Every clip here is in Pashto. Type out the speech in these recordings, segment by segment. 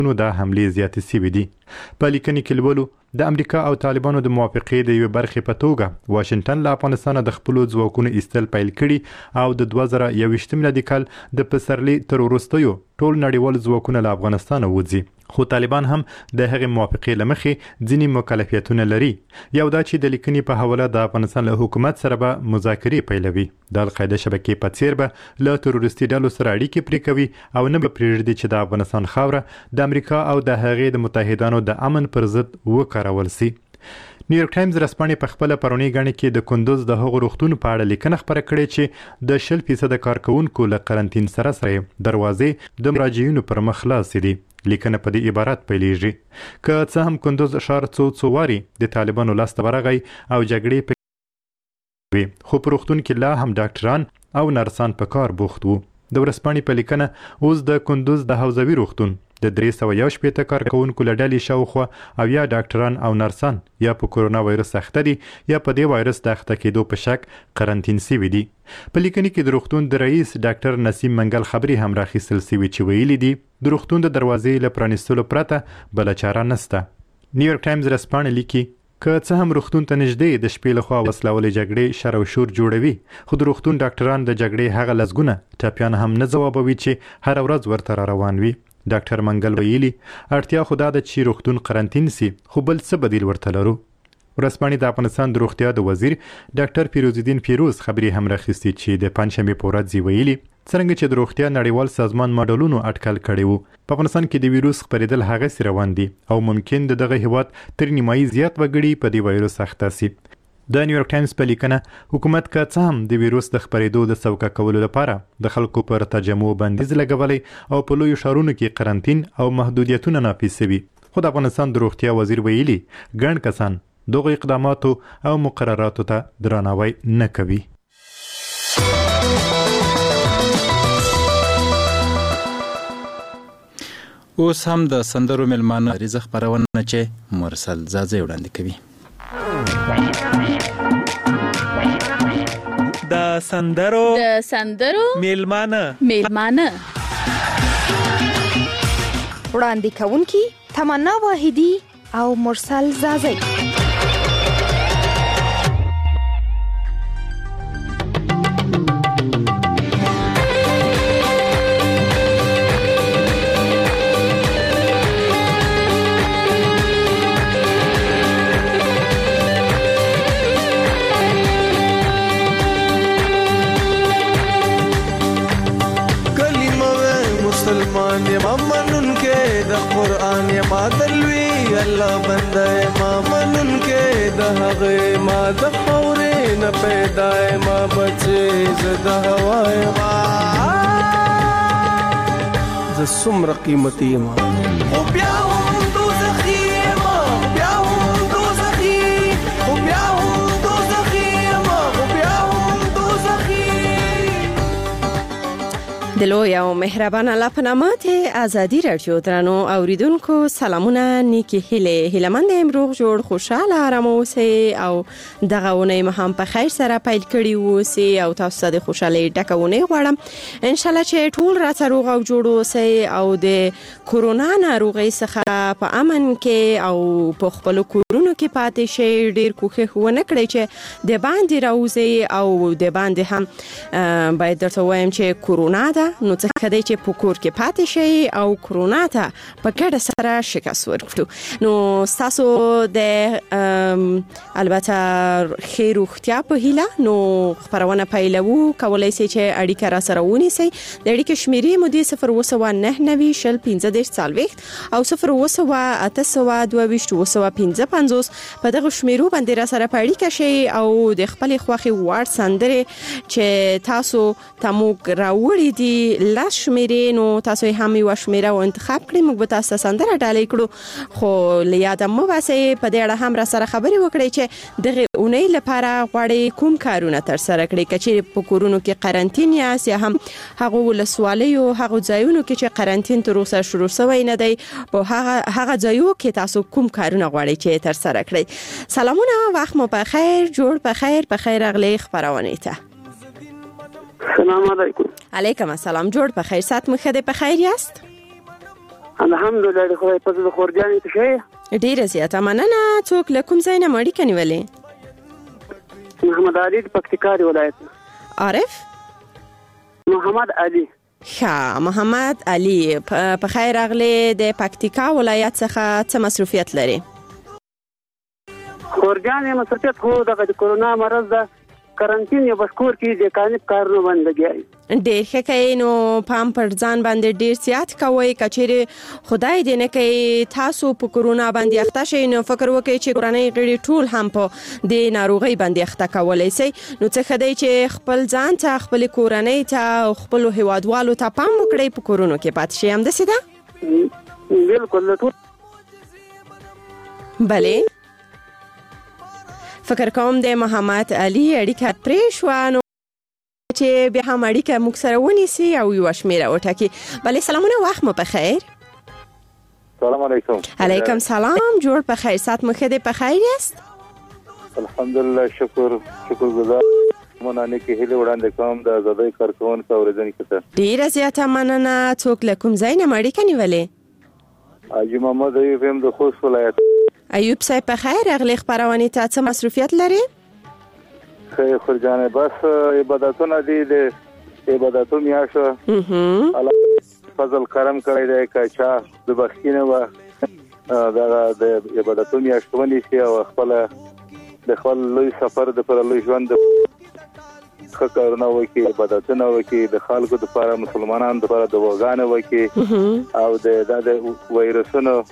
نو د حملې زیاتې سوي دي. په لیکنې کې لولو د امریکا او طالبانو د موافقې د یوې برخې په توګه واشنګټن له افغانستانه د خپلو ځواکونو ایستل پیل کړي او د 2021 میلادي کال د پسرلي تر وروستیو ټول نړیوال ځواکونه له افغانستانه وځي. خو طالبان هم د هغې موافقې له مخې ځینې مکلفیتونه لري. یو دا چې د لیکنې په حواله د افغانستان له حکومت سره به مذاکرې پیلوي، د القاعده شبکې په څیر به له تروریستي ډلو سره اړیکې پرې کوي او نه به پرېږدي چې د افغانستان خاوره د امریکا او د هغې د متحدانو د امن پر ضد وکارول سي. نیویورک ټایمز رسپانې په خپل پرونی غاڼې کې د کندوز د هغو روغتون په اړه لیکنه خپره کړې چې د 100% کارکونکو له قرنطین سره دروازې د مراجعینو پر مخ خلاصې دي. لیکنه په دې عبارت پیلېږي: که څه هم کندوز ښار څو واري د طالبانو لاسته ورغی او جګړې پکې وي، خو په روغتون کې لا هم ډاکټران او نرسان په کار بوخت وو. د ورځپاڼې په لیکنه اوس د کندوز د حوزوي روغتون د 311 کارکونکو له ډلې شاوخوا او یا ډاکټران او نرسان یا په کورونا وایرس اخته دي یا په دې وایرس د اخته کېدو په شک قرنطین سوي دي. په لیکنې کې د روغتون د رئیس ډاکټر نسیم منګل خبري هم راخیستل سوي چې ویلي دي د روغتون د دروازې له پرانیستلو پرته بله چاره نسته. نیویورک ټایمز رسپانې لیکي: که څه هم روغتون ته نږدې د شپې لخوا وسلوالې جګړې شر او شور جوړوي، خو د روغتون ډاکټران د جګړې هغه لسګونه ټپیان هم نه ځوابوي چې هر ورځ ورته را روان وي. ډاکټر منګل ویلي: اړتیا خو دا ده چې روغتون قرنطین سي، خو بل څه بدیل ورته لرو. ورځپاڼې د افغانستان د روغتیا د وزیر ډاکټر فیروزالدین فیروز خبري هم راخیستي چې د پنځشنبې په ورځ ویلي څرنګه چې د روغتیا نړیوال سازمان ماډلونو اټکل کړی وو، په افغانستان کې د ویروس خپرېدل هغسې روان دي او ممکن د دغه هیواد تر نیمایي زیات وګړي په دې وایرس اخته سي. د نیویورک ټایمز په لیکنه حکومت که څه هم د ویروس د خپرېدو د سوکه کولو لپاره د خلکو پر تجمع بندیز لګولی او په لویو ښارونو کې قرنطین او محدودیتونه نافذ شوي، خو د افغانستان د روغتیا وزیر ویلي ګڼ کسان دغو اقداماتو او مقرراتو ته درناوی نه کوي. اوس هم د سندرو ملمانه ریزه خپرونه چې مرسل زازی وړاندې کوي. د سندرو میلمانه وړاندې کوونکي تمنا واحدی او مرسل زازی. مسلمان یما منن کې د قرآن یما دلوي الله بنده یما منن کې د هغه ما د خورې نه پیدا یما بچي زده هوا یما ز سمر قیمتي یما او بیا هم دوزخي یما بیا هم دوزخي او بیا هم دوزخي یما او بیا هم دوزخي. دلوی او مهربان الله په نامه ته ازادي رادیو درنو اوریدونکو سلامونه نیکی هیلمند امروز جوړ خوشاله آرام اوسئ او دغه ونې مهم په خیر سره پیل کړی اوسئ او تاسو د خوشاله ډکونه غواړم ان شاء الله چې ټول را سره او جوړ اوسئ او د کورونا ناروغي څخه په امن کې او په خپل کورونو کې پاتې شئ. ډیر کوښښ ونه کړئ چې د باندې راوځئ او د باندې هم باید درته وایم چې کورونا ده، نو څه کدی چې په کور کې پاتې شي او کورونا ته په ګډه سره شکست ورکړو. نو تاسو د البته خیر روغتیا په هیله نو خبرونه پیلوو، کولای شئ چې اړیکه را سره ونیسئ. د اړیکې شمیرې مو د 02990 شل 15 40 او 02822 په دغه شمیرو باندې را سره په اړیکه شئ او د خپل خوخي وارد سندره چې تاسو تمو راوړی دي لاس شمیرې نو تاسو هم یو شمیره او انتخاب کړئ، موږ به تاسو سندره ډالۍ کړو. خو لیاده مو واسه په دې اړه هم را سره خبرې وکړئ چې دغه اونۍ لپاره غواړئ کوم کارونه تر سره کړئ، کچې په کورونو کې قرنطین یاست یا هم هغه ولسوالیو هغه ځایونو کې چې قرنطین تر اوسه شروع شوی نه دی، په هغه ځایو کې تاسو کوم کارونه غواړئ چې تر سره کړئ. سلامونه، وخت مو په خیر، جوړ په خیر اغلی خبرونه ته. سلام علیکم. علیکم السلام، جوړ په خیر، سات مو خده په خیر یاست؟ الحمدلله د خدای په فضل خورجان ته شه ډیره زیاته مننه. څوک له کوم ځای نه اړیکه نیولې؟ محمد علي د پکتیکا ولایت. عارف محمد علي. ښه محمد علي، په خیر راغلی. د پکتیکا ولایت څخه څه مصروفیت لري؟ خورجان مصروفیت خو د کرونا مرض د کرنټین یو بشکور کې د کانب کارونه بندګي. ډېر ښه کوي. نو پام پر ځان باندې ډېر زیات کوئ. کچېرې خدای دې نه کوي تاسو په کرونا باندې اخته شئ، نو فکر وکړئ چې کورنۍ غړي ټول هم په دې ناروغۍ باندې اخته کولی شي. نو څه ښه دی چې خپل ځان ته، خپل کورنۍ ته او خپل هیوادوالو ته پام وکړئ. په کورونو کې پاتې شئ. همداسې ده؟ بالکل ټول. بله فکر کوم د محمد علي اړیکه پرې شوه، نو چې بیا هم اړیکه موږ سره ونیسي او یوه شمېره وټاکي. بله سلامونه، وخت مو په خیر. سلام علیکم. علیکم سلام. جوړ په خیر. سات مو ښه دی؟ په خیر یاست؟ الحمدلله شکرګزار. مننه کې هیله وړاندې کوم د آزادۍ کارکونکو اورېدونکو ته. ډیره زیاته مننه. څوک له کوم ځای نه اړیکه نیولې؟ حاجي محمد ایوب یم د خوست ولایت. ایوب صاحب په خیر راغلی. خپرونې ته څه مصروفیت لري؟ خیر خورجانه، بس عبادتونه دي، د عبادتو میاشو الله فضل کرم کړی دی. کچا د بخښنه و د عبادتو میاشتونی شي او د خپل لوی سفر د پر لوی ژوند خکارونه وکي، عبادتونه وکي، د خلکو د لپاره، مسلمانانو د لپاره دعاګانې وکي او د وایرسونو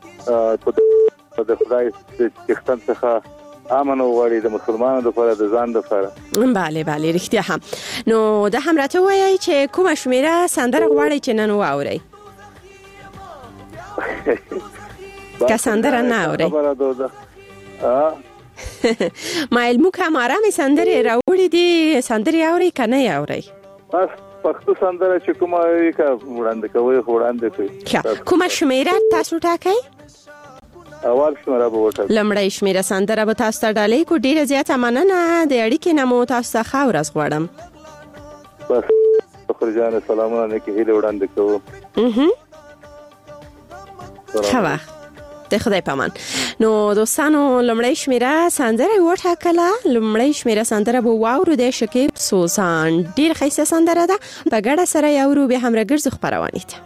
د خدای د چختن څخه امن وغواړي د مسلمانانو لپاره، د ځان لپاره. بله رښتیا هم. نو دا هم راته وایي چې کومه شمېره سندره غواړئ چې نن واورئ؟ که سندره نه اورئ مایل موږ هم آرامې سندرې راوړي دي. سندرې اورئ که نه اورئ؟ بس پښتو سندره چې کومه وي که وړاندې کوئ وړاندې کوئ. کومه شمېره تاسو ټاکئ؟ اول شمېره به وټاکئ. لومړی شمېره سندره به تاسو ته ډالۍ کو. ډېره زیاته مننه. د اړیکې نه مو تاسو ته ښه ورځ غواړم. بس خورجانه سلامونه نه کې هیله وړاندې کوم. ښه وخت د خدای پامان. نو دوستانو لومړی شمېره سندره وټاکله. لومړی شمېره سندره به واورو د شکیب سوزان. ډېر ښایسته سندره ده. په ګډه سره یې اورو. بیا هم راګرځو خپرونې ته.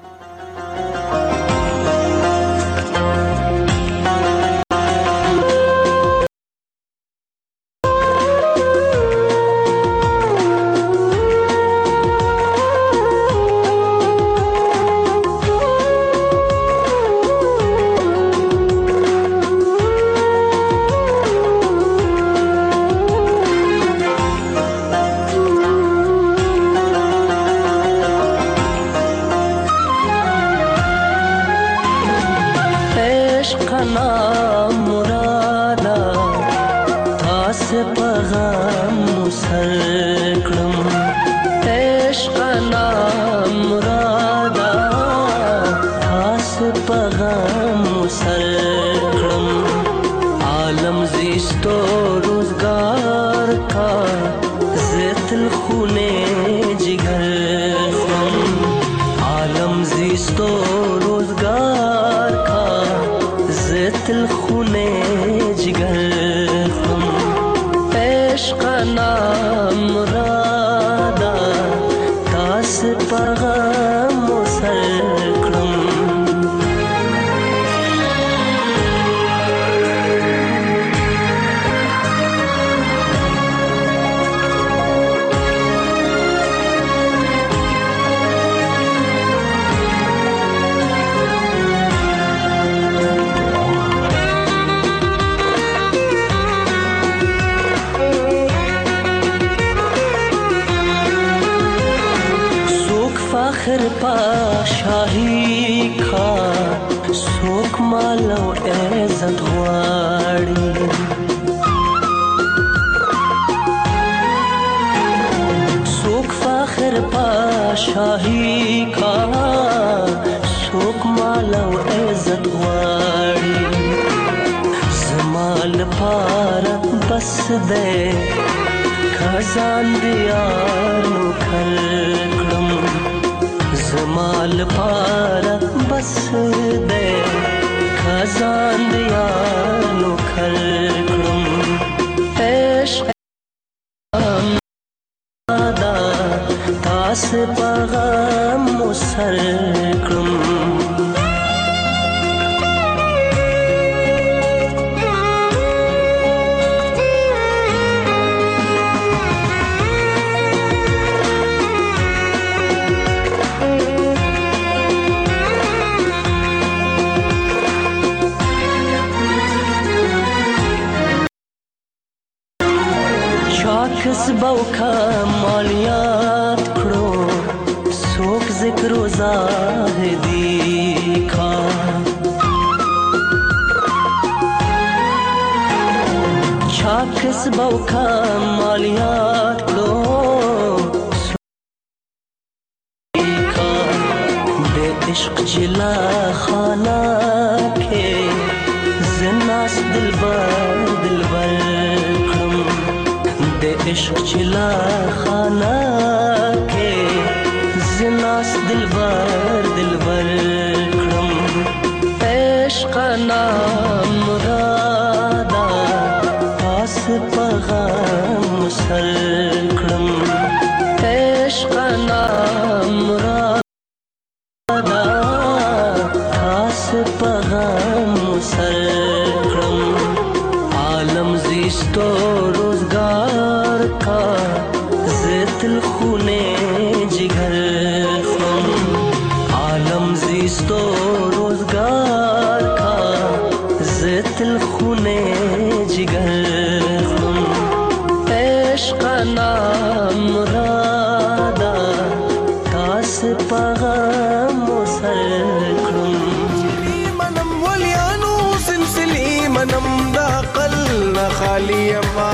زمال پارا بس دے خزان دیانو کھلکڑم عشق دا تاس پغم مسلکڑم کسبو کا مالیات کھڑو سوک ذکر و زاہدی کا چھا کسبو کا مالیات کھڑو سوک کا بے عشق جلا خانہ کے زناس دلبر دلبر عشق چلا خانہ کے زناس دلبر دلبر کرم عشق نام مرادا پاس پغام مسل کرم عشق نام مرادا پاس پغام مسل کرم عالم زیستو روزگار کا زیتل خونے جگر خم عالم زیستو روزگار کا زیتل خونے جگر خم عشق نام مرادا تاس پغم مسل کرم منم ولیانو سلسلی منم دا قل خالی اما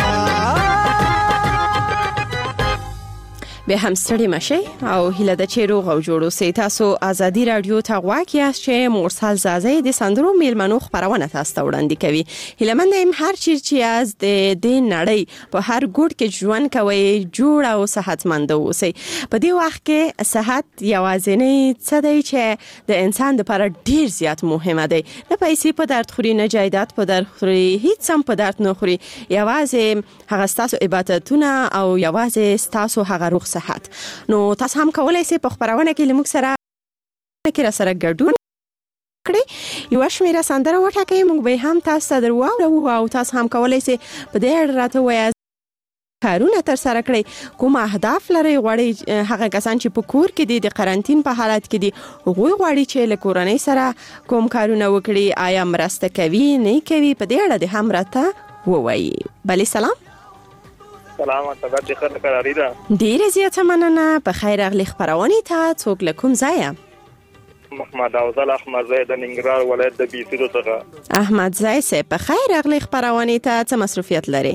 به هم ستړي مشي او هیله د چیرو غو جوړو سي تاسو ازادي رادیو ته غواړئ چې مرسل زازي د سندرو میلمنو خبرونه تاسو ته وړاندې کوي هیله مندم هر چیرې چې از د نړۍ په هر ګوټ کې ژوند کوي جوړ او صحتمند اوسئ په دې وخت کې صحت یوازینی څه دی چې د انسان لپاره ډیر زیات مهمه دی نه پیسې په درد خوري نه جایداد په درد خوري هیڅ هم په درد نه خوري یوازې هغه ستاسو عبادتونه او یوازې ستاسو هغه روغ صحت نو تاسو هم کولای شئ په خبرونه کې لمک سره ګډون کړئ یو شمیره سندره وټاکئ موږ به هم تاسو ته درواړو او تاسو هم کولای شئ په دې اړه راته وایاست کارونه تر سره کړئ کوم اهداف لري غواړئ هغه کسان چې په کور کې دي د قرنټین په حالت کې دي هغوی غواړي چې له کورنۍ سره کوم کارونه وکړي آیا مرسته کوي نه کوي په دې اړه د هم راته ووایي بله سلام سلام طبعا د خیر قراری ده ډیره زیاته مننه په خیر اغلی خبرونه ته څوک له کوم ځای محمد افضل احمد زید د ننګرهار ولایت د بیسیدو څخه احمد زای سه په خیر اغلی خبرونه ته څه مصروفیت لري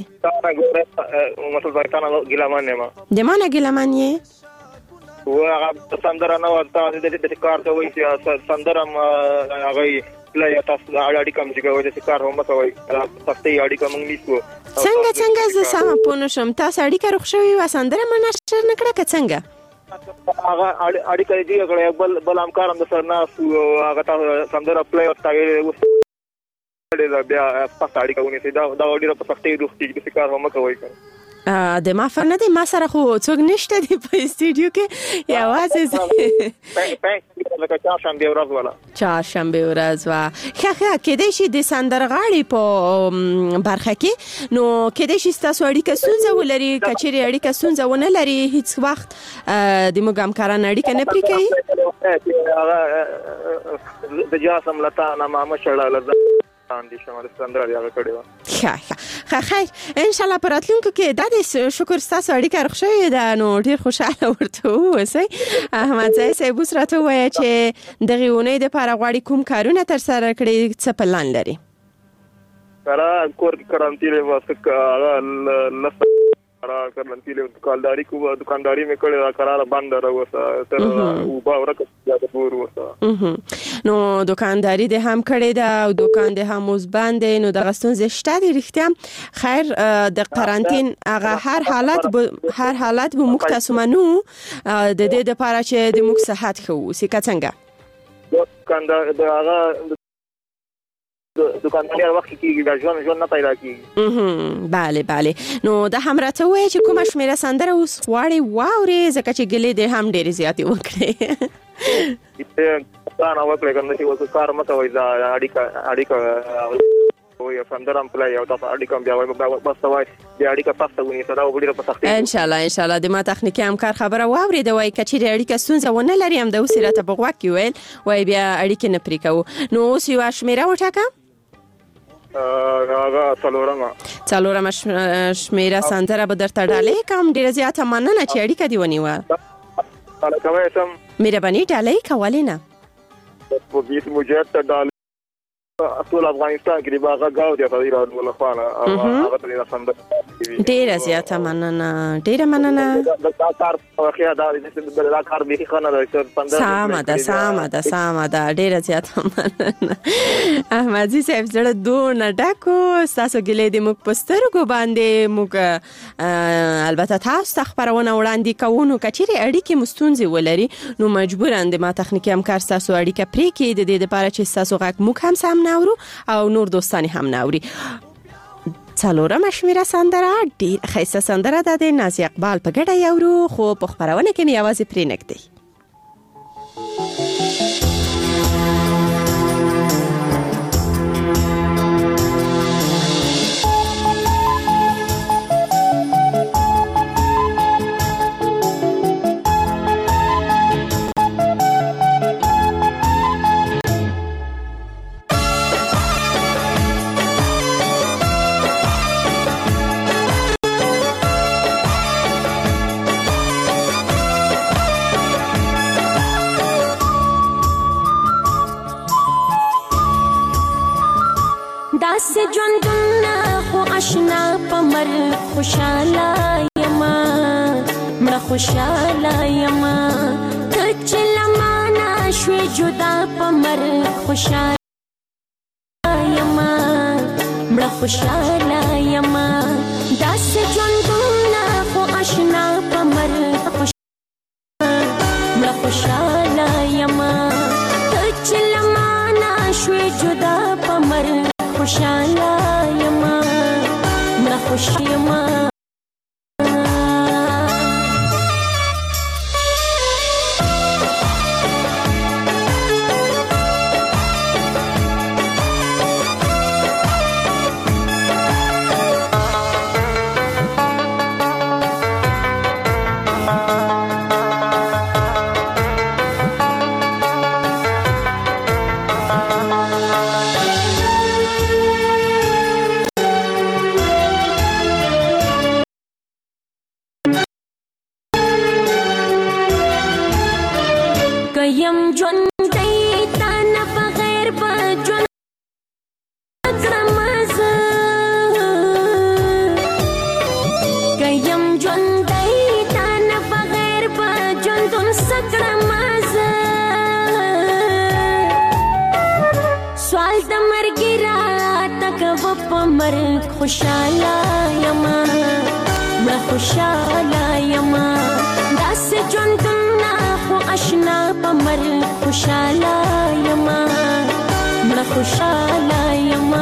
مسلمان ګلمان ما د مانه ګلمان یې و هغه سندره نو ته د کار ته وایي چې سندره هغه لا تاسو اړیکه کوم چې کوي چې کار هم کوي تاسو اړیکه موږ نیسو څنګه زه سم پونه شم تاسو اړیکه روښ شوی و سندره منشر نکړه که څنګه هغه اړیکه دی هغه بل همکار هم سره نه هغه تاسو سندره پلی او تاګه بیا تاسو اړیکه ونیسئ دا ډیره په سختۍ روختي چې کار هم کوي د ما فرنه دی ما سره خو څوک نشته دی په استودیو کې یوازې لکه چهارشنبه ورځ ولا چهارشنبه ورځ وا خه کېدای شي د سندرغاړي په برخه کې نو کېدای شي تاسو اړیکه ستونزه ولري کچېري اړیکه ستونزه ونه لري هیڅ وخت د موږ همکاران اړیکه نه پرې کوي د جاسم لتا نه ما مشړه لزه اندي شمال سندره یې کړو خیر ان شاء الله پراتلونکو کې د شکر تاسو اړیکه رخصوي ده نو ډیر خوشاله ورته اوسئ احمد زای صاحب سره ته وایي چې دغه ونې د پاره غواړي کوم کارونه تر سره کړي څه پلان لري سره کور کې کرانتینه واسه را کړل دکانداري مې کړې دا قرار بند راوسه تر او با ورکه د پور وسه نو دکانداري د هم کړې ده او دکان د هم اوس بند نو د غستون زشته دي رښتیا خیر د قرنټین هغه هر حالت به موږ تاسو منو د دې لپاره چې د موږ صحت خو سکه څنګه دکاندار د هغه دکانداري وخت کې د ژوند نه پیدا کیږي bale نو د هم راته وای چې کومه شمیره سندره اوس غواړي واوري ځکه چې ګلې د هم ډېر زیاتې وکړي دا نو وکړه کنه چې وڅ کار مته وای دا اړیکه وای سندرم پلای او دا اړیکه بیا وای بس وای د اړیکه پاسته ونی سره وګړي په سختي ان شاء الله د ما تخنیکی همکار خبره واوري د وای کچې اړیکه ستونزه ونه لري هم د وسیرته بغوا کې ویل وای بیا اړیکه نه پریکو نو اوس یو شمیره وټاکه هغه څلورم شمیره سندره به درته ډالې کوم ډیره زیاته مننه چې اړیکه دی ونیوه کومه سم مهرباني ډالې کولې نه په بیت مجاهد ته ډالې ټول افغانستان کې باغه گاو دی په ایران ولا خانه هغه ته سندره ډیره زیاته مننه ډیره مننه دا کار واخیا دا کار به خانه راځي 15 سامه دا ډیره زیاته مننه احمدزي صاحب زړه دونه ډکو تاسو ګلې د موږ پسترګو باندې موږ البته تاسو خبرونه وړاندې کوونو کچېري اړیکې مستونزې ولري نو مجبوران د ما تخنیکی همکار تاسو اړیکه پرې کې د دې لپاره چې تاسو غږ موږ هم سم ناورو او نور دوستانی هم ناوري څلورم شمیره سندره ډیر ښایسته سندره ده د نازي اقبال په ګډه یورو خو په خبرونه کې مې یوازې پرې نږدې داسې ژوندونه خو اشنا په مر خوشاله یما مړه خوشاله یما ته چې لمانه شوې جدا په مر خوشاله یما مړه خوشاله یما داسې ژوندونه خو اشنا په مر مړه خوشاله یما ته چې لمانه شوې جدا په مر خوشاله یما مړه خوش یما یم ژوندۍ تا نه بغیر به ژوند کړم زه که یم ژوندۍ تا نه بغیر به ژوندون څه کړم زه سوال د مرګي راته کوه په مرګ خوشاله یما مړه خوشاله یما داسې ژوندون اشنا په مر خوشاله یما مړه خوشاله یما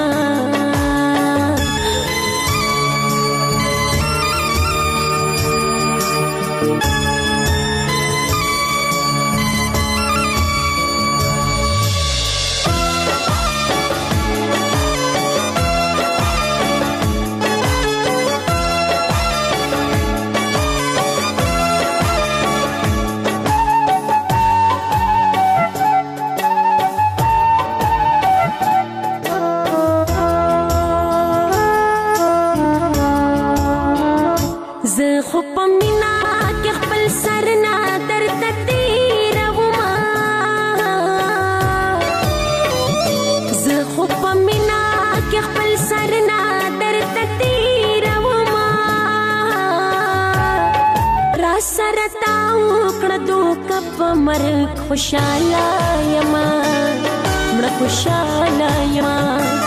سرتا وکړه دوکه په مرګ خوشاله یما مړه خوشاله یما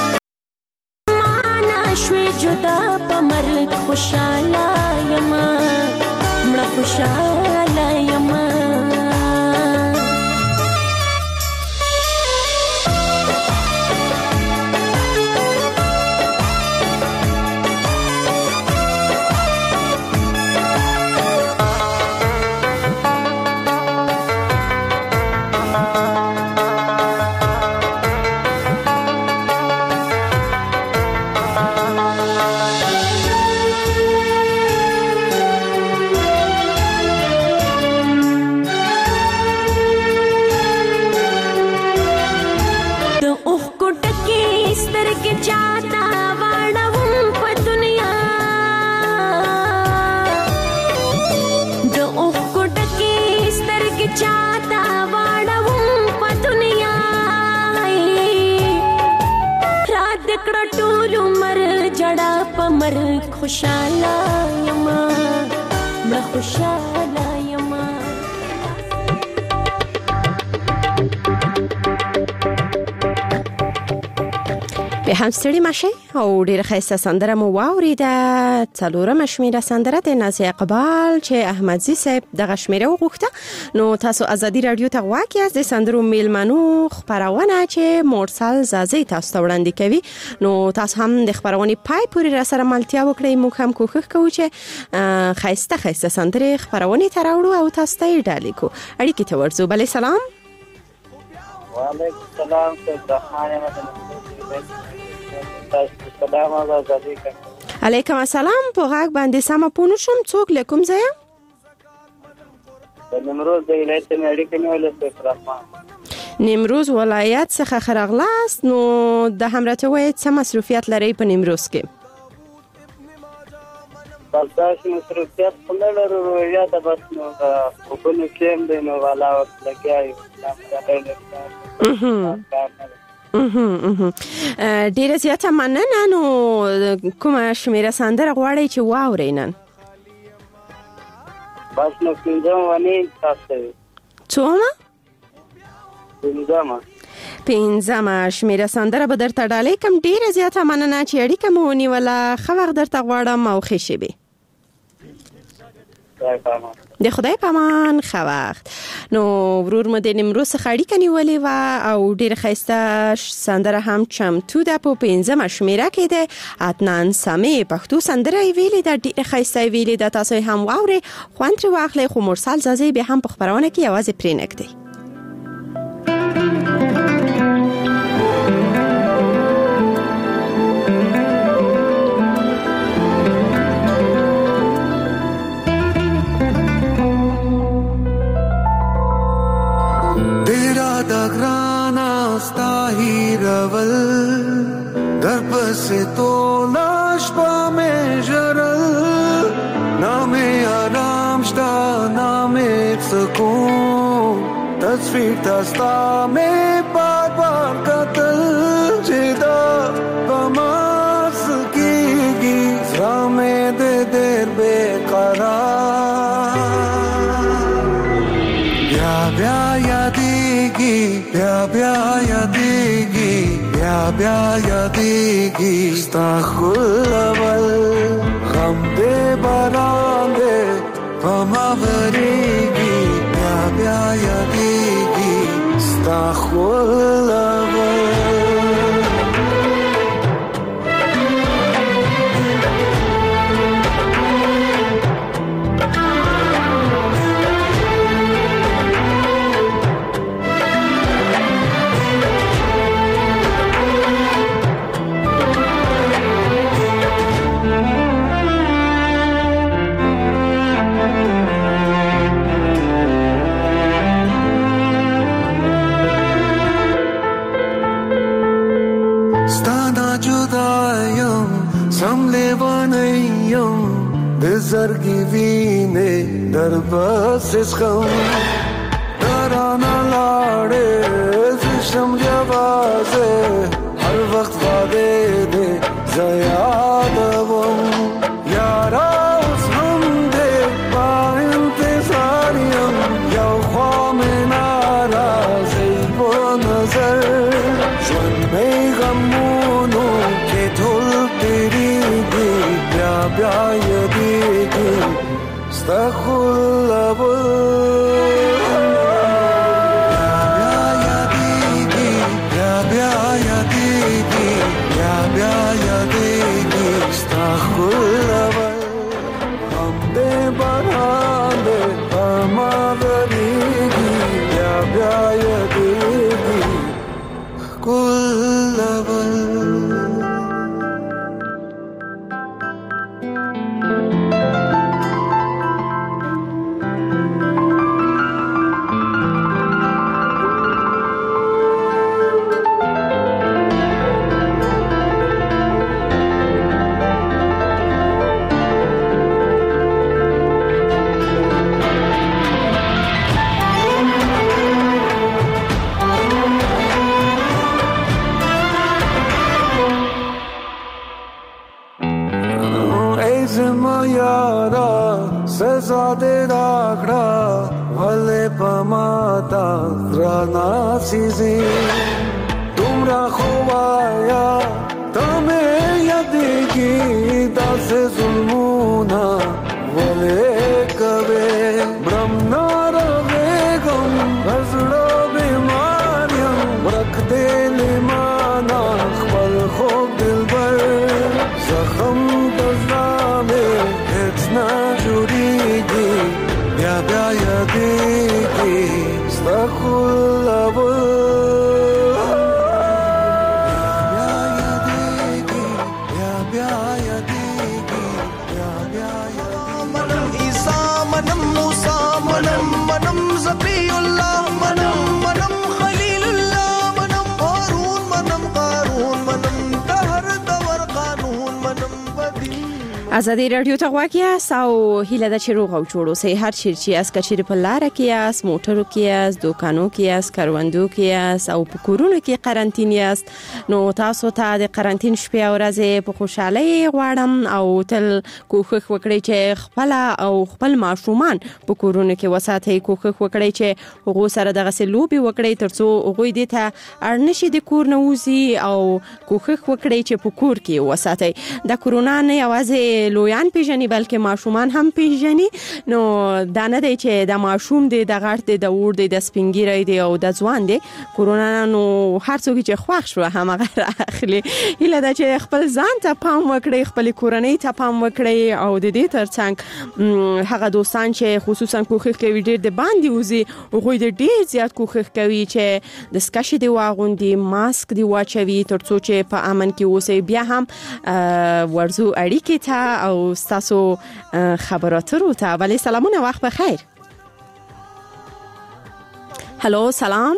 معنا شوې جدا په مرګ خوشاله یما مړه خوشاله یما خوشاله یما مړه خوشاله یما به هم ستړي ماشي او ډیره ښایسته سندره مو واوریده. څلورمه شمیره سندره د نازیه اقبال چې احمدزي صاحب دغه شمیره وغوښته. نو تاسو ازادي رادیو ته غواړئ چې د سندرو میلمنو خبرونه چې مرسل زازي تاسو ته وړاندې کوي. نو تاسو هم د خبرونې پای پورې را سره ملتیا وکړئ. موږ هم کوښښ کوو چې ښایسته سندرې خبرونې ته راوړو او تاسو ته یې ډالۍ کوو. اړیکې ته ورځو. بله سلام. وعلیکم السلام. علیکم السلام. په غږ باندې سم پونه شم. څوک لیکم زه د نیمروز د ولایت نه اړیکې نیولې رحمان. نیمروز ولایت څخه خرغلاست. نو د همراته وایي څه مصروفیت لري په نیمروز کې؟ بلداش مصروفیت نه لرو یا د بس نو په کوم کې د نو والا وخت لګیاي. ډیره زیاته مننه. نو کومه شمیره سندره غواړئ چې واورئ نن؟ بس نو پنځمه شمیره سندره به درته ډالۍ کوم. ډیره زیاته مننه چې اړیکه مو ونیوله. ښه وخت درته غواړم او ښې شېبې. د خدای پامان. ښه وخت. نو ورور مو د نیمروز څخه اړیکه نیولې وه او ډېره ښایسته سندره هم چمتو ده. په پنځمه شمیره کې ده. عدنان سامي پښتو سندره یې ویلې ده. ډېره ښایسته یې ویلې ده. تاسو یې هم واورئ، خوند ترې واخلئ. خو مرسل زازي بیا هم په خپرونه کې یوازې پرېنږدئ. در پس تو لاش پا میں جرل نام آرام شتا نام سکون تصویر دستا میں بار بار قتل جدا بماس کی گی زرام دے دیر بے قرار بیا بیا یادیگی بیا بیا یادیگی بیا یادیگی ستا خلول غم دے باران دے پما وریگی بیا یادیگی ستا خلول زرگی وینه در بس اسخم درانا لاڑے زشم جوازے ہر وقت وعدے دے زیادہ وم یارا اس ہم دے با انتظار غمونو کې ټول تیریږي بیا بیا یادېږي ستا خلبل بیا بیا یادېږي بیا بیا یادېږي ستا خلبل هم دې باران دې ما دریږي بیا بیا یادېږي خلبل سزا دے راکڑا والے پماتا رانا سیزی تمرا خوایا تمہیں یادگی دس ظلمونا والے کبے برم نارا بیگم بزڑا بیماریم رکھ دے لیمانا خبل خوب دل بر زخم دزنامے اتنا جوړیږي بیا بیا یادېږي ستا خلبل بیا یادېږي بیا بیا یادېږي بیا بیا یادېږي منم عیسی منم موسی منم ذبی الله منم خلیل الله منم هارون منم قارون منم دهر دور قانون منم بدی ازادي رادیو ته غواړی او هیله د چیرو غو جوړو سه هر چیرچی اس کچری په لار کې اس موټرو کې اس دوکانو کې اس کاروندو کې اس او په کورونو کې قرنټین است نو تاسو ته د قرنټین شپې او ورځې په خوشحالي غواړم او تل کوښښ وکړئ چې خپل او خپل ماشومان په کورونو کې وساتئ کوښښ وکړئ چې هغه سره دغه سلوبي وکړئ ترڅو هغه دې ته ارنشي د کور نه وزي او کوښښ وکړئ چې په کور کې وساتئ د کورونا نه یوازې لویان پیژني بلکې ماشومان هم پیژني نو دا نه دی چې د ماشوم دی د غړ دی د اور دی د سپینګیری دی او د ځوان دی کورونا نو هر څوک چې خوښ شو هغه اخلي هله دا چې خپل ځان ته پام وکړي خپل کورنۍ ته پام وکړي او د دې ترڅنګ هغه دوستان چې خصوصا کوښښ کوي ډېر د باندې وزي هغه ډېر زیات کوښښ کوي چې د سکشي دی واغوندي ماسک دی واچوي ترڅو چې په امن کې اوسي بیا هم ورزو اړیکې ته او تاسو خبراتو ته ولی سلامونه وخت بخیر هلو سلام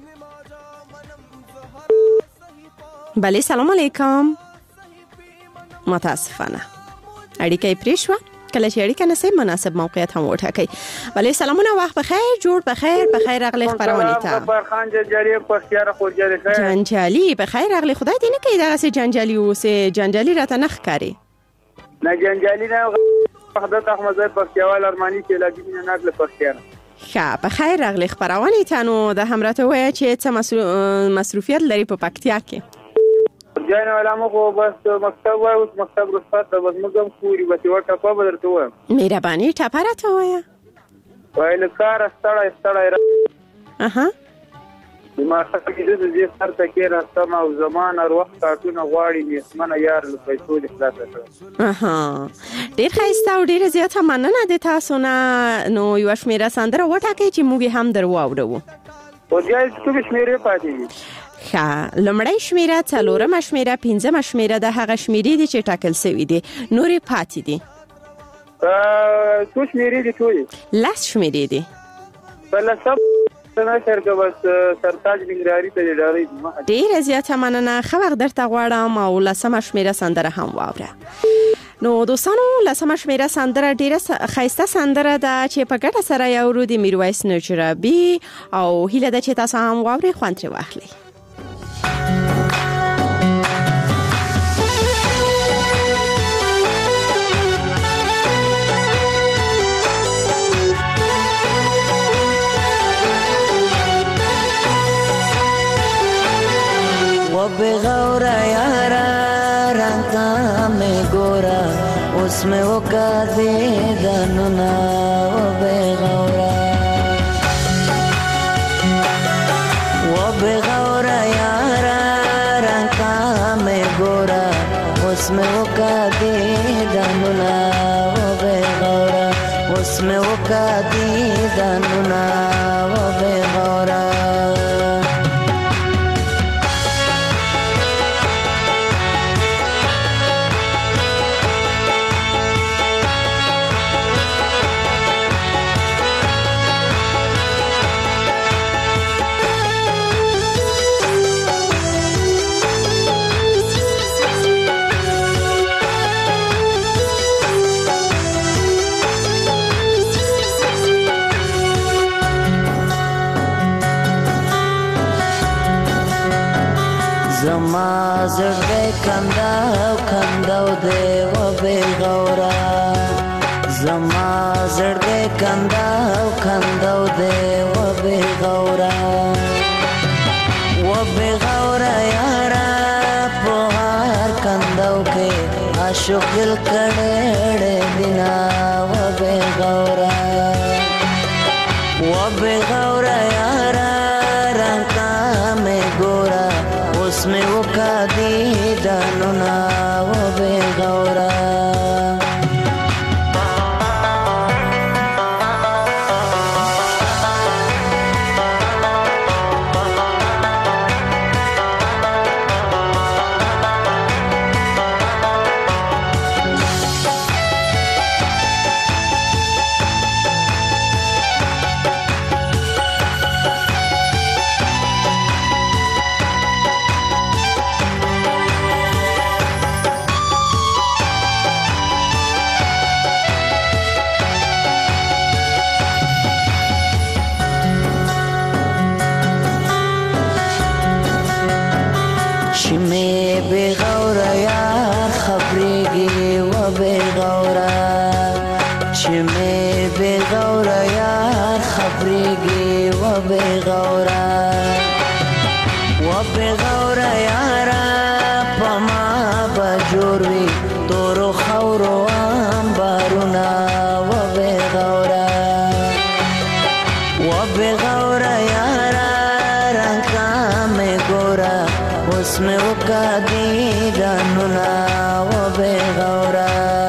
بله سلام علیکم متاسفانه اړیکې پریښوا کله چې اړیکه نسي مناسب موقعیت هم وټاکي بله سلامونه وخت بخیر جوړ بخیر اغلی خبرونه ته خان جنجالي پښتیار خورجالي جنجالي بخیر اغلی خدای دې نه کوي دغه سي جنجالي اوسه جنجالي راته نخ کاری نه جنجالي نه حضرت احمد زاید پښتیوال ارمانی چې لا دې نه نقل پښتیار ښه بخیر اغلی خبرونه ته نو د همراته وای چې څه مصروفیت لري په پکتیا کې جاین علامه خو بس مکتب وای اوس مکتب رخصت د وزمګم خوري بس یو ټاپه بدرته وایم مهرباني ټاپه راته وای وای له کار ستړی اها ما څنګه دې سر ته کې راستم او زمان او وخت کارتونه غواړي میسمنه یار له پیسو د خلاص کړ اها ډیر ښایسته او ډیر زیاته مننه د تاسو نه نو یو شمیره سندره وټاکي چې موږ هم درو اورو او جای څه شمیره پاتې ښه لمړی شمیره څلورم شمیره پنځم شمیره د هغه شمیرې دي چې ټاکل شوی دي نورې پاتې دي څو شمیرې دي ټولې لاس شمیرې دي بل سب څنګه شرکه بس سرتاج نګراری ته ډارې ډیر زیاته مننه خو وخت درته غواړم او لسمه شمیره سندره هم واوره نو دوستانو لسمه شمیره سندره ډیره خیسته سندره ده چې په ګډه سره یو رودي میرویس نجرابي او هیله ده چې تاسو هم واوري خوند ترې واخلئ وبغورة यारा रंगा में गोरा उसमें वो का दे दनुना वो बेगौरा यारा रंगा में गोरा उसमें वो का दे दनुना वो बेगौरा उसमें वो का दे दनुना वो बेगौरा زما زړه کنداو دی و بیغورا زما زړه کنداو دی و بیغورا یارا په هر کنداو کې عاشق دل کړه دینا و بیغورا یارا رنگا میں گورا उसमें वो का दी दानुना वो बेगौरा बेगौरा यार खबरेगी वो बेगौरा में बेगौरा यार खबरेगी वो बेगौरा यारा पमा बजोरवी तोरो खौरो बारुना वो बेगौरा यारा रंगा में गोरा उसमें वो का दी दानुना वो बेगौरा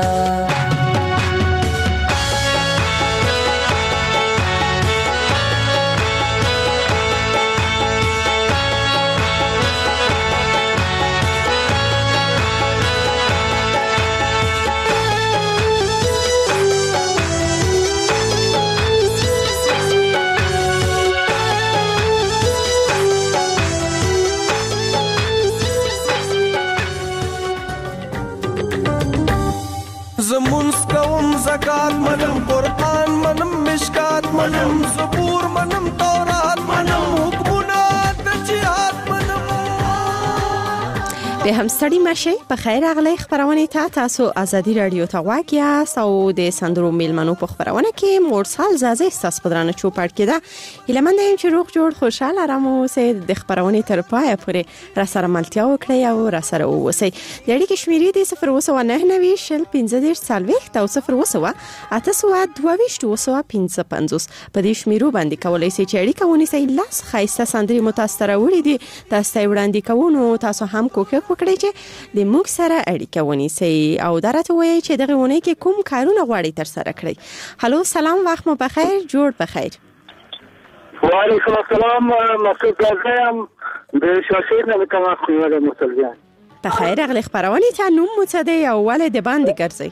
زکات منم قرآن منم مشکات منم زبور منم تورات منم حکمونه د جهاد منم به هم ستړي مشه په خیر اغلی خبرونه تاسو ازادي رادیو ته واقعیا او د سندرو میلمنو په خبرونه کې مرسل زازه تاسو پدرانه چوپړ کېده هیلمن دیم چې روغ جوړ خوشاله آرام اوسئ د خبرونه تر پای پورې را سره ملتیا وکړئ او را سره اوسئ د اړیکې شمیرې د 0 په دې شمیرو باندې کولای شئ چې اړیکه ونیسئ لاس خایسته سندري متاثر وړي دي تاسو وړاندې کوونو تاسو هم کوکه وکړئ چې د موږ سره اړیکه ونیسئ او درته وایي چې دغه ونه کې کوم کارونه غواړئ تر سره کړئ هالو سلام وخت مو بخیر جوړ بخیر وعلیکم السلام مسعود غازیم د شاشید نه تماس کوم مسلمان بخیر اغلی خبرونه ته نوم مو څه دی او ولې د باندې ګرځي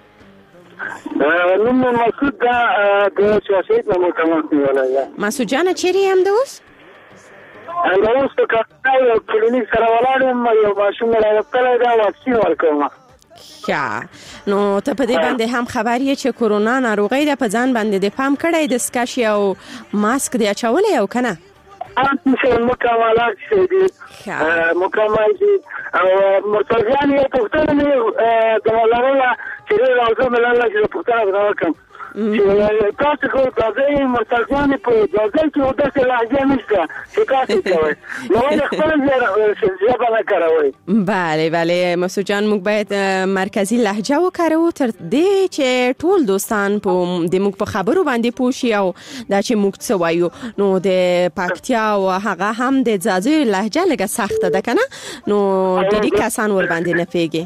نوم مسعود د شاشید نه تماس کوم مسعود جان چیرې هم دوست اوس په کاټای او کلینیک سره ولاړم یو ماشوم راغلی دا واکسین ورکوم یا نو ته په دې باندې هم خبرې چې کورونا ناروغي ده په ځان باندې د پام کړی د سکاشي او ماسک دی اچولې او کنه چې مکملات شي دي مکمل دي او مرتضیان یې پښتون نه د مولانا چې راځو ملاله چې پښتون غواړم چې تاسو کو دغه مرتضیان په دغه کې د لهجه نشته چې تاسو کوي نو خپل ژبه نه کاروي. بله مسعود جان موږ باید مرکزی لهجه وکړو تر دې چې ټول دوستان په د موږ په خبرو باندې پوښي او دا چې موږ څه وایو. نو د پکتیا او هغه هم د ځاځي لهجه لږه سخته ده کنه نو ډېری کسان ور باندې نه پیږي.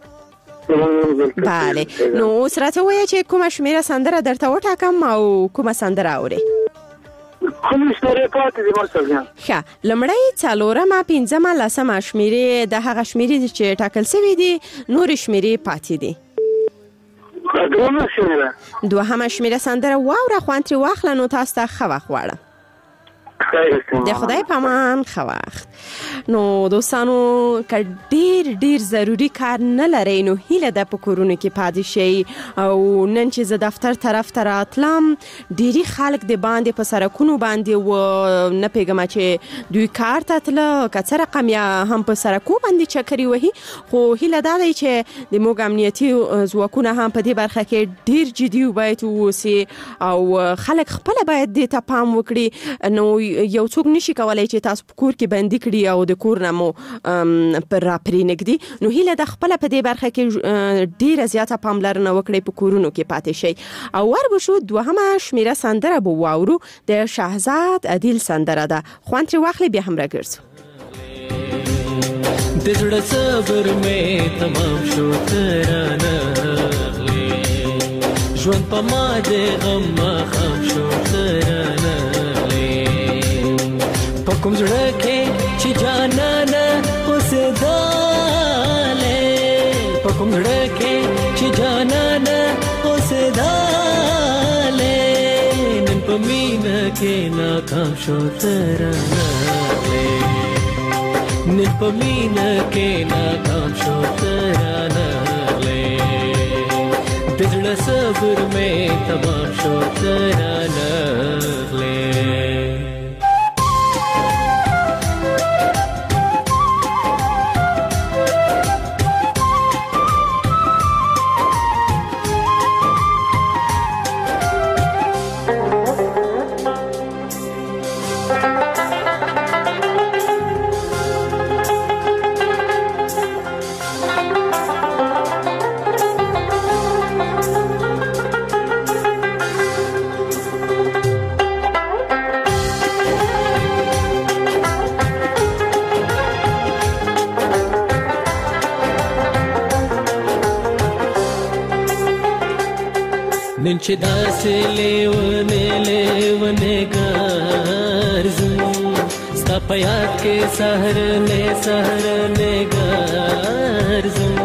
بله نو اوس راته وایه چې کومه شمیره سندره درته وټاکم او کومه سندره اوري؟ کوم شمیره پاتې دي مرسل جان؟ ښه لمړی څلورمه پنځمه لسمه شمیرې د هغه شمیرې چې ټاکل سوي دي نور شمیرې پاتې دي. دوهمه شمیره سندره واوره خوند ترې واخله نو تاسو ته ښه وخت غواړم. د خدای پامان ښه وخت. نو دوستانو که ډیر ضروری کار نه لرئ نو هیله ده په کورونو کې پاتې شئ. او نن چې زه دفتر طرف ته راتلم ډیری خلک د باندې په سرکونو باندې و نه پیګم چې دوی کار ته تله که څه رقم یا هم په سرکو باندې چکرې وهي. خو هیله دا دی چې د موږ امنیتي ځواکونه هم په دې برخه کې ډیر جدي باید واوسي او خلک خپل باید دې ته پام وکړي. نو یو څوک نشي کولای چې تاسو په کور کې بندي کړي او د کور نه مو پر راپرې نږدې. نو هیله د خپل په دې برخه کې ډیره زیاته پاملرنه وکړي په کورونو کې پاتې شي. او وربشو دوهمه شمیره سندره به واورو د شهزاد عادل سندره ده. خوند ترې واخلئ بیا هم راګرځو. د زړه صبر مې تمام شو ترانه ژوند په ما د غم خام شو ترانه کوم زړه کې چې جانانه اوسېدلې په کوم زړه کې چې جانانه اوسېدلې نن په مینه کې ناکام شو ترانه نن په مینه کې ناکام شو ترانه د زړه صبر مې تمام شو ترانه نن چې داسې لیونې ګرځم ستا په یاد کې سهرنې ګرځم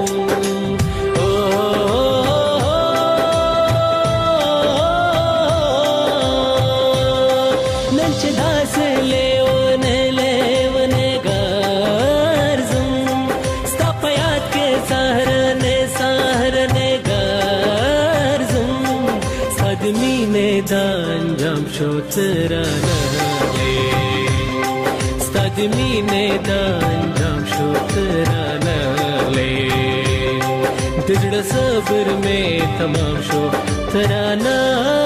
نن چې داسې لیونې ګرځم ستا په یاد کې سهرنې مینه دا انجام شو ترانه ستا د مینه دا انجام شو ترانه د زړه صبر مې تمام شو ترانه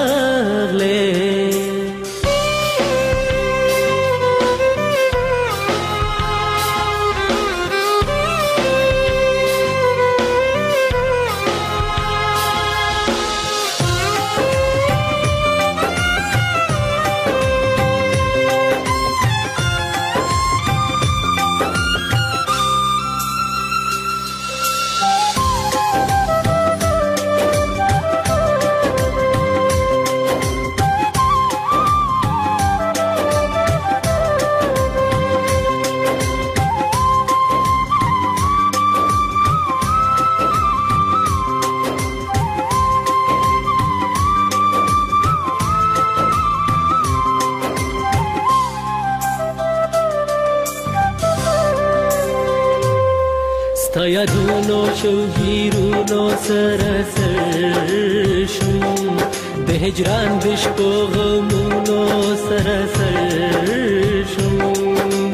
یادونو شوګیرونو سره سر شوم د هجران د شپو غمونو سره سر شوم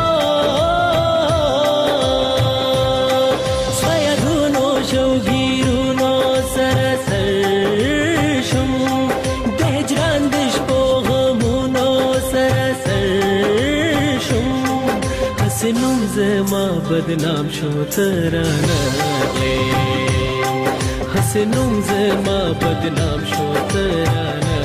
یادونو شوګیرونو حسنوم زما بدنام شو ترانه حسنوم زما بدنام شو ترانه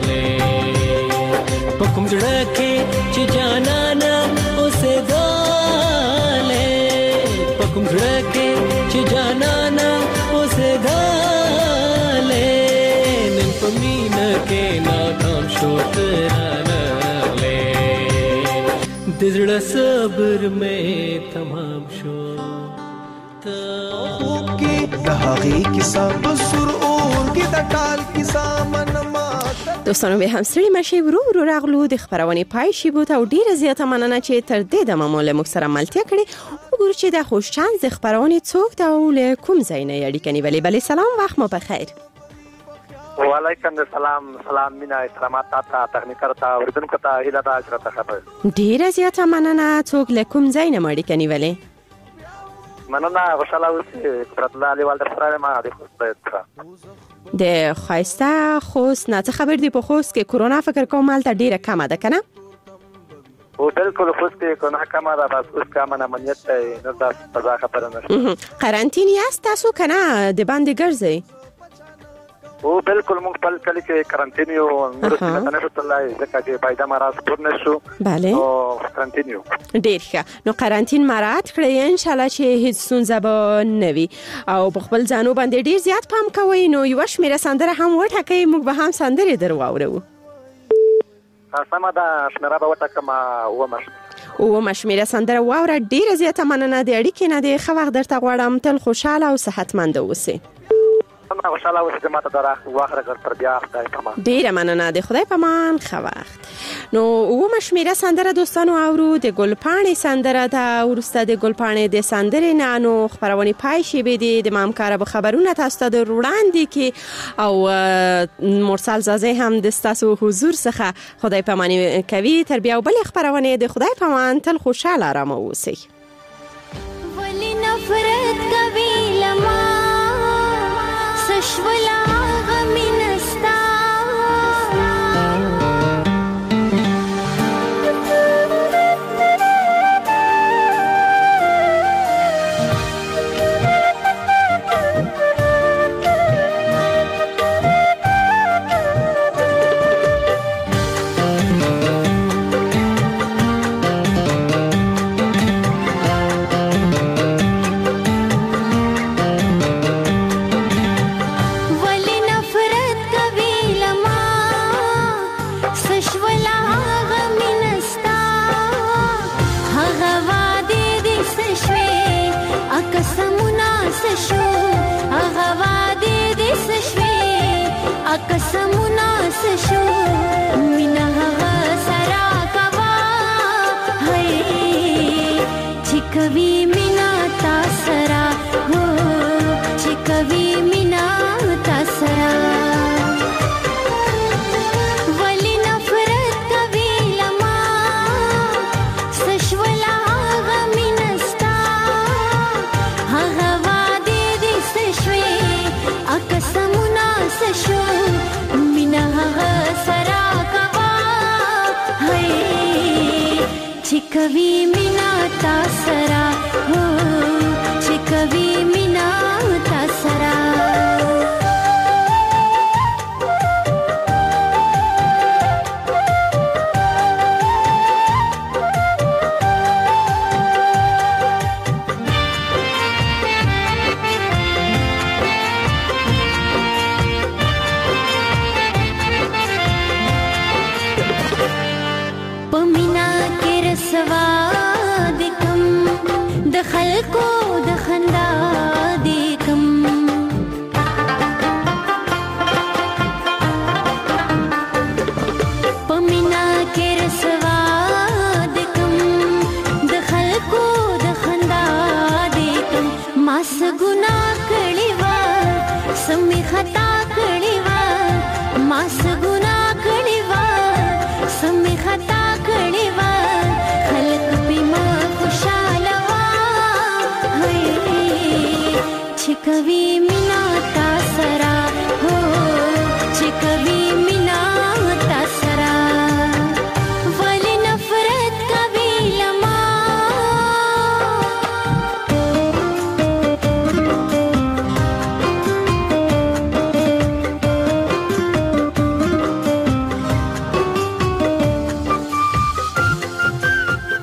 پکم جڑا کے چی جانانا اسے گالے پکم جڑا کے چی جانانا اسے گالے نن پمینا کے ناکام شو ترانه دزړه صبر میں تمام شو خوب کې د هغې کیسه بسر اور کې د ټال کیسه منما دوستانو به هم سړي مشي ورو راغلو د خبرونه پای شي بوت او ډیره زیاته مننه چې تر دې د معموله مکسره ملتیا کړي وګورئ چې د خوشچانس خبرونه څوک دا ول کوم ځای نه یړي کني ولی سلام وخت مو بخیر وعلیکم السلام سلام مینا احترامات تا تخنیکر تا اوریدونکو ته هیله ده چې راته خبر ډیره زیاته مننه څوک له کوم ځای نه مړی کني ولی مننه خوشاله اوسئ قدرت الله علی والد سره ما د خوست د خایسته خوست نه خبر دی په خوست کې کرونا فکر کوم مالته ډیره کمه ده کنه او بالکل خوست کې کرونا کمه ده بس اوس کمه نه منیت نه ده تازه خبره نشته قرنطین یاست تاسو کنه د باندې ګرځئ او بالکل موږ په کلی کې قرنطین یو نورسته نه شو تلای ځکه چې پایدا مرز پور نشو بله او قرنطین یو ډیر ښه نو قرنطین مراعات کړئ ان شاء الله چې هیڅ ستونزه به نه وي او په خپل ځانو باندې ډیر زیات پام کوئ نو یو شمیره سندره هم وټاکئ موږ به هم سندره درواورو سمه ده شمیره به وټاکم او مشمیره سندره واوره ډیر زیاته مننه د اړیکې نه دی خو وخت درته غواړم تل خوشاله او صحتمند اوسئ خوشاله اوسئ چې ماته درخ واخره تر بیا خدای پامان ډیره مننه د خدای پامان خو وخت نو او مشمیره سندره دوستانو اورو د ګلپاڼې سندره ده ورسته د ګلپاڼې د سندرې نه نو خبرونه پای شي به د مامکار به خبرونه تاسو ته وړاندې کی او مرسل زازه هم د تاسو حضور څخه خدای پامان کوي تر بیا بل خبرونه د خدای پامان تل خوشاله آرام اوسئ ولی نفرت کوي لما سشولا غمینستا قسمونه سشو مینا هغه سرا کوا هي چې کوي مینا تا سرا هو چې کوي مینا تا سرا ولی نفرت کوي لما سشولا هغه مینستا هغه وادي دې سشوي قسمونه سشو کبھی مینا تاسرا ہو چې کبھی مینا تاسرا پمینا کې رسوا د کم د خلکو